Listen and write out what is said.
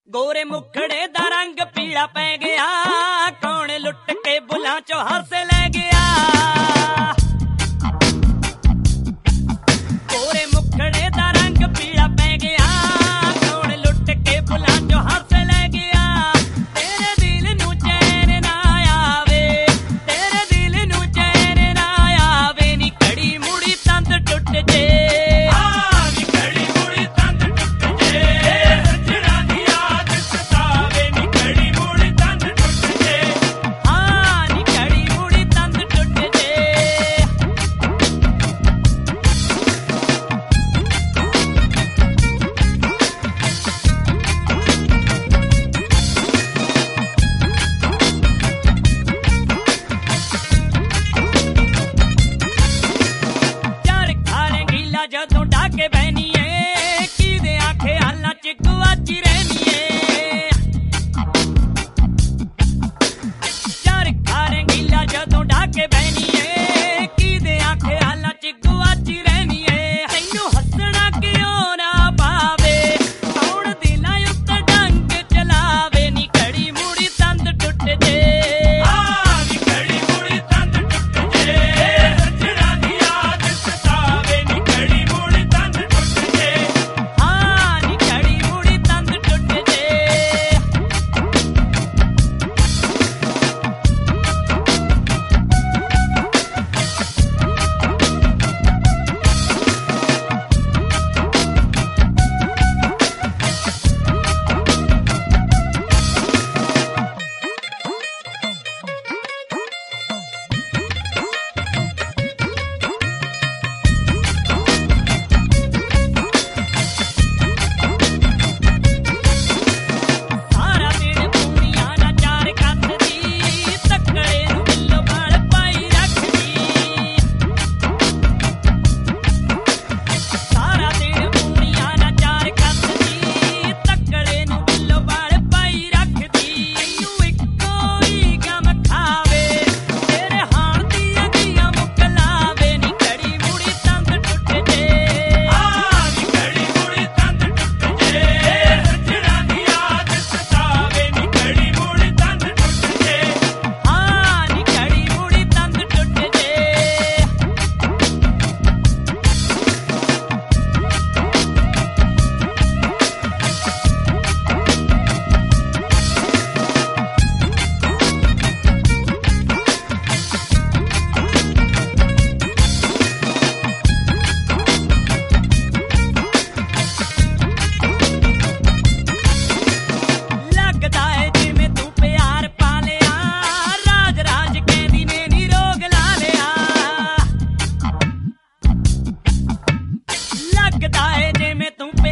ਗੋਰੇ ਮੁਖੜੇ ਦਾ ਰੰਗ ਪੀਲਾ ਪੈ ਗਿਆ, ਕੌਣ ਲੁੱਟ ਕੇ ਬੁੱਲਾਂ ਚੋਂ ਹਾਸੇ ਲੈ ਗਿਆ। ਗੋਰੇ ਮੁਖੜੇ ਦਾ ਰੰਗ ਪੀਲਾ ਪੈ ਗਿਆ, ਕੌਣ ਲੁੱਟ ਕੇ ਬੁੱਲਾਂ ਚੋਂ ਹਾਸੇ ਲੈ ਗਿਆ। ਤੇਰੇ ਦਿਲ ਨੂੰ ਚੈਨ ਨਾ ਆਵੇ, ਤੇਰੇ ਦਿਲ ਨੂੰ ਚੈਨ ਨਾ ਆਵੇ, ਨੀ ਘੜੀ ਮੁੜੀ ਤੰਦ ਟੁੱਟ ਜੇ। ਜਦੋਂ ਡਾਕੇ ਬਹਿਨੀਏ ਕਿਹਦੇ ਆਖੇ ਹਾਲਾਂ ਚ ਗੁਆਚੀ ਰਹਿਨੀਏ। ਚਾਰ ਖਾਰੇ ਗੀਲਾ ਜਦੋਂ ਡਾਕੇ ਬਹਿਨੀਏ ਕਿਹਦੇ ਆਖੇ ਹਾਲਾਂ ਚ ਗੁਆਚੀ ਰਹਿਨੀਏ। ਤੈਨੂੰ ਹੱਸਣਾ ਕਿਉਂ ਨਾ ਪਾਵੇ, ਕੌਣ ਦਿਲਾਂ ਉੱਤੇ ਡੰਗ ਚਲਾਵੇ, ਨੀ ਘੜੀ ਮੁੜੀ ਤੰਦ ਟੁੱਟ ਜੇ। ਲੱਗਦਾ ਏ ਜਿਵੇਂ ਤੂੰ